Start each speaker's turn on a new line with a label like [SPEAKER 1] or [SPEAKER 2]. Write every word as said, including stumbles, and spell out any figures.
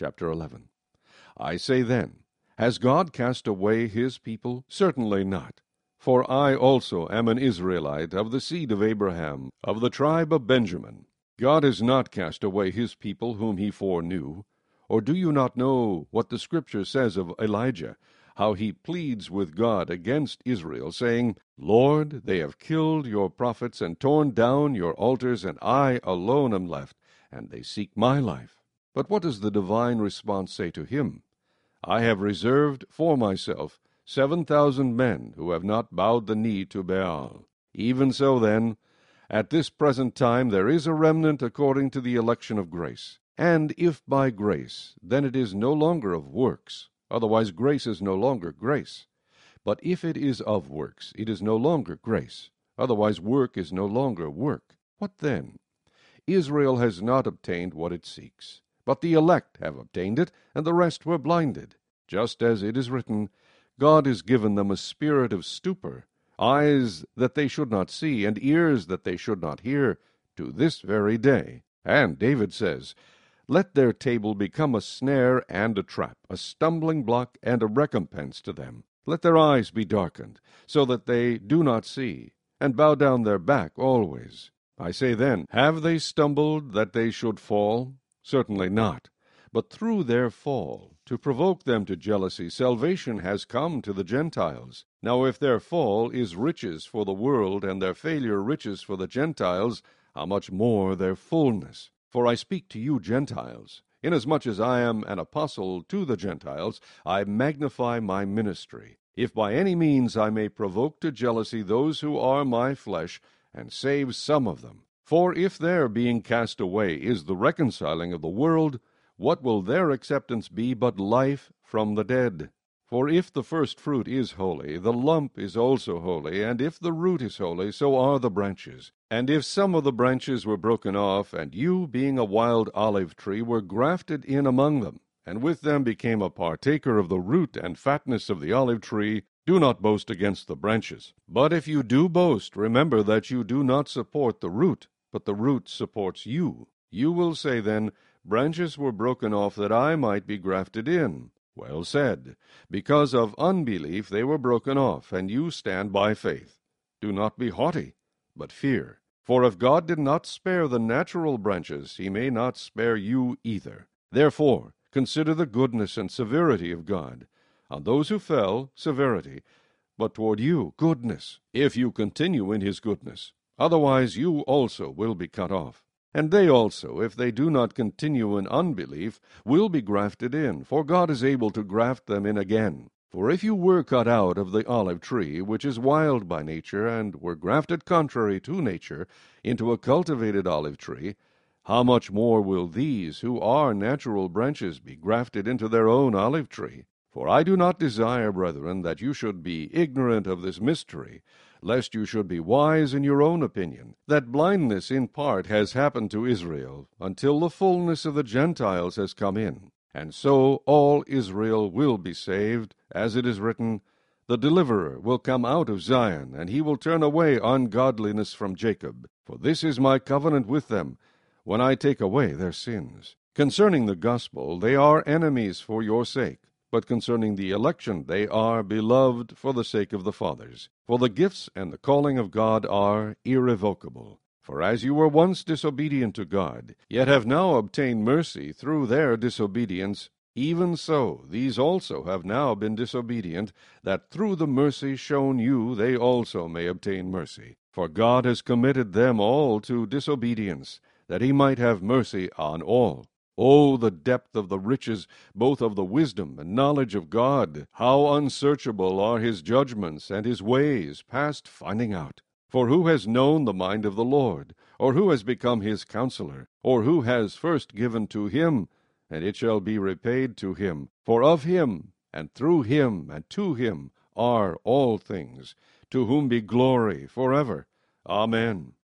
[SPEAKER 1] chapter eleven. I say then, has God cast away his people? Certainly not. For I also am an Israelite of the seed of Abraham, of the tribe of Benjamin. God has not cast away his people whom he foreknew. Or do you not know what the Scripture says of Elijah, how he pleads with God against Israel, saying, Lord, they have killed your prophets and torn down your altars, and I alone am left, and they seek my life. But what does the divine response say to him? I have reserved for myself seven thousand men who have not bowed the knee to Baal. Even so, then, at this present time there is a remnant according to the election of grace. And if by grace, then it is no longer of works, otherwise grace is no longer grace. But if it is of works, it is no longer grace, otherwise work is no longer work. What then? Israel has not obtained what it seeks, but the elect have obtained it, and the rest were blinded. Just as it is written, God has given them a spirit of stupor, eyes that they should not see, and ears that they should not hear, to this very day. And David says, Let their table become a snare and a trap, a stumbling block and a recompense to them. Let their eyes be darkened, so that they do not see, and bow down their back always. I say then, have they stumbled that they should fall? Certainly not. But through their fall, to provoke them to jealousy, salvation has come to the Gentiles. Now if their fall is riches for the world, and their failure riches for the Gentiles, how much more their fullness? For I speak to you Gentiles. Inasmuch as I am an apostle to the Gentiles, I magnify my ministry, if by any means I may provoke to jealousy those who are my flesh, and save some of them. For if their being cast away is the reconciling of the world, what will their acceptance be but life from the dead? For if the first fruit is holy, the lump is also holy, and if the root is holy, so are the branches. And if some of the branches were broken off, and you, being a wild olive tree, were grafted in among them, and with them became a partaker of the root and fatness of the olive tree, do not boast against the branches. But if you do boast, remember that you do not support the root, but the root supports you. You will say then, Branches were broken off that I might be grafted in. Well said. Because of unbelief they were broken off, and you stand by faith. Do not be haughty, but fear. For if God did not spare the natural branches, he may not spare you either. Therefore, consider the goodness and severity of God. On those who fell, severity, but toward you, goodness, if you continue in his goodness. Otherwise you also will be cut off. And they also, if they do not continue in unbelief, will be grafted in, for God is able to graft them in again. For if you were cut out of the olive tree, which is wild by nature, and were grafted contrary to nature into a cultivated olive tree, how much more will these, who are natural branches, be grafted into their own olive tree? For I do not desire, brethren, that you should be ignorant of this mystery, lest you should be wise in your own opinion, that blindness in part has happened to Israel, until the fullness of the Gentiles has come in. And so all Israel will be saved, as it is written, The deliverer will come out of Zion, and he will turn away ungodliness from Jacob. For this is my covenant with them, when I take away their sins. Concerning the gospel, they are enemies for your sake. But concerning the election, they are beloved for the sake of the fathers. For the gifts and the calling of God are irrevocable. For as you were once disobedient to God, yet have now obtained mercy through their disobedience, even so these also have now been disobedient, that through the mercy shown you they also may obtain mercy. For God has committed them all to disobedience, that he might have mercy on all. Oh, the depth of the riches, both of the wisdom and knowledge of God! How unsearchable are his judgments, and his ways past finding out! For who has known the mind of the Lord? Or who has become his counselor? Or who has first given to him, and it shall be repaid to him? For of him, and through him, and to him, are all things, to whom be glory forever. Amen.